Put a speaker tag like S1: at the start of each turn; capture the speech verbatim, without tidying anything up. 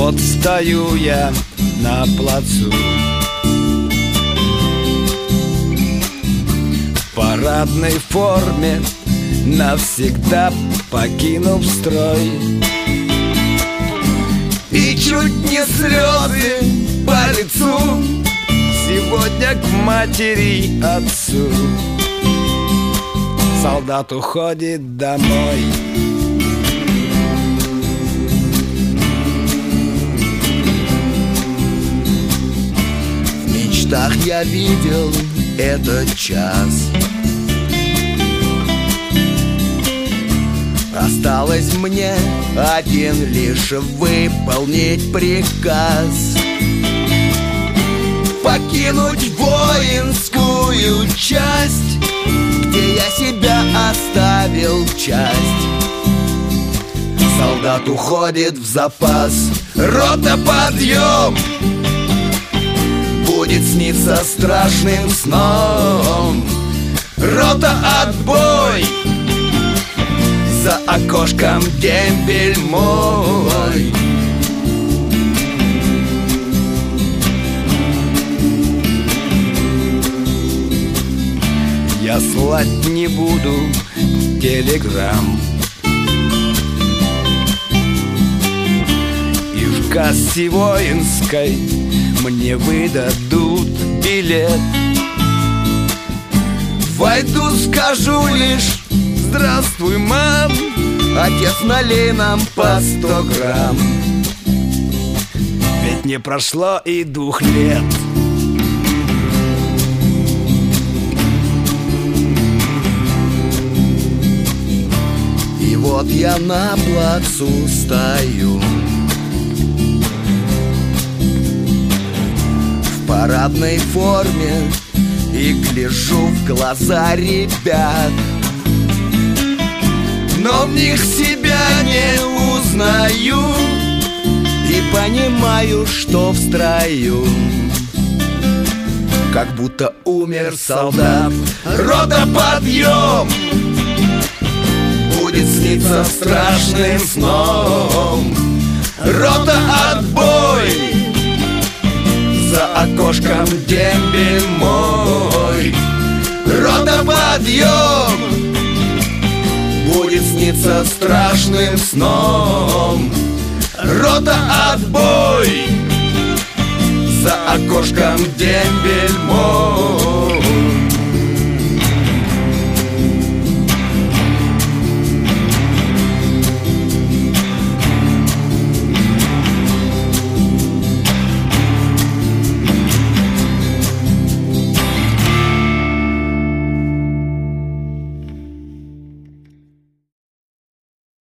S1: Вот стою я на плацу, в парадной форме, навсегда покинув строй. И чуть не слезы по лицу сегодня к матери, отцу. Солдат уходит домой. В мечтах я видел этот час. Осталось мне один лишь выполнить приказ: покинуть воинскую часть, где я себя оставил часть. Солдат уходит в запас. Рота, подъем! Будет сниться страшным сном. Рота, отбой! За окошком дембель мой. Я слать не буду телеграмм, и в кассе воинской мне выдадут билет. Войду, скажу лишь: здравствуй, мам, отец, налей нам по сто грамм. Ведь не прошло и двух лет. И вот я на плацу стою, в парадной форме, и гляжу в глаза ребят. Но в них себя не узнаю и понимаю, что в строю как будто умер солдат. Рота, подъем! Будет сниться страшным сном. Рота, отбой! За окошком дембель мой. Рота, подъем! Будет сниться страшным сном. Рота, отбой! За окошком дембель мой.